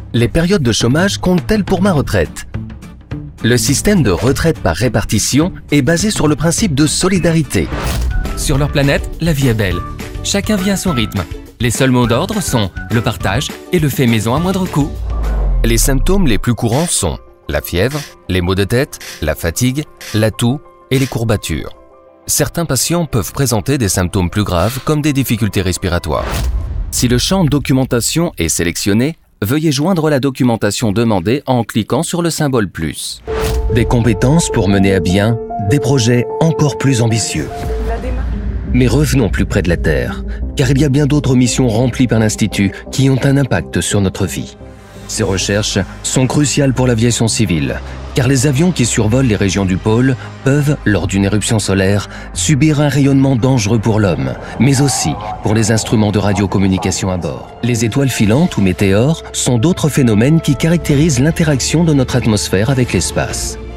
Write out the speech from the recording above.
Les périodes de chômage comptent-elles pour ma retraite? Le système de retraite par répartition est basé sur le principe de solidarité. Sur leur planète, la vie est belle. Chacun vit à son rythme. Les seuls mots d'ordre sont le partage et le fait maison à moindre coût. Les symptômes les plus courants sont la fièvre, les maux de tête, la fatigue, la toux et les courbatures. Certains patients peuvent présenter des symptômes plus graves comme des difficultés respiratoires. Si le champ documentation est sélectionné, veuillez joindre la documentation demandée en cliquant sur le symbole plus. Des compétences pour mener à bien des projets encore plus ambitieux. Mais revenons plus près de la Terre, car il y a bien d'autres missions remplies par l'Institut qui ont un impact sur notre vie. Ces recherches sont cruciales pour l'aviation civile, car les avions qui survolent les régions du pôle peuvent, lors d'une éruption solaire, subir un rayonnement dangereux pour l'homme, mais aussi pour les instruments de radiocommunication à bord. Les étoiles filantes ou météores sont d'autres phénomènes qui caractérisent l'interaction de notre atmosphère avec l'espace.